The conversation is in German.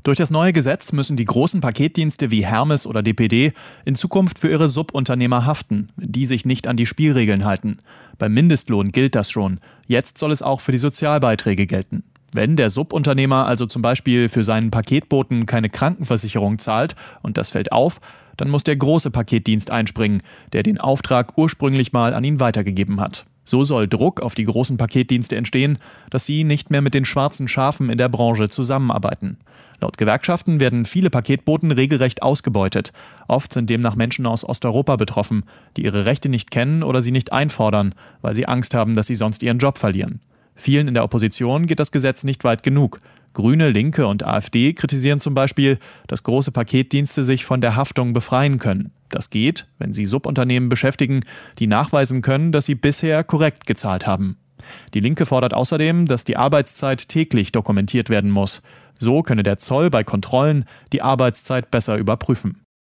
Durch das neue Gesetz müssen die großen Paketdienste wie Hermes oder DPD in Zukunft für ihre Subunternehmer haften, wenn die sich nicht an die Spielregeln halten. Beim Mindestlohn gilt das schon. Jetzt soll es auch für die Sozialbeiträge gelten. Wenn der Subunternehmer also zum Beispiel für seinen Paketboten keine Krankenversicherung zahlt und das fällt auf, dann muss der große Paketdienst einspringen, der den Auftrag ursprünglich mal an ihn weitergegeben hat. So soll Druck auf die großen Paketdienste entstehen, dass sie nicht mehr mit den schwarzen Schafen in der Branche zusammenarbeiten. Laut Gewerkschaften werden viele Paketboten regelrecht ausgebeutet. Oft sind demnach Menschen aus Osteuropa betroffen, die ihre Rechte nicht kennen oder sie nicht einfordern, weil sie Angst haben, dass sie sonst ihren Job verlieren. Vielen in der Opposition geht das Gesetz nicht weit genug. Grüne, Linke und AfD kritisieren zum Beispiel, dass große Paketdienste sich von der Haftung befreien können. Das geht, wenn sie Subunternehmen beschäftigen, die nachweisen können, dass sie bisher korrekt gezahlt haben. Die Linke fordert außerdem, dass die Arbeitszeit täglich dokumentiert werden muss. So könne der Zoll bei Kontrollen die Arbeitszeit besser überprüfen.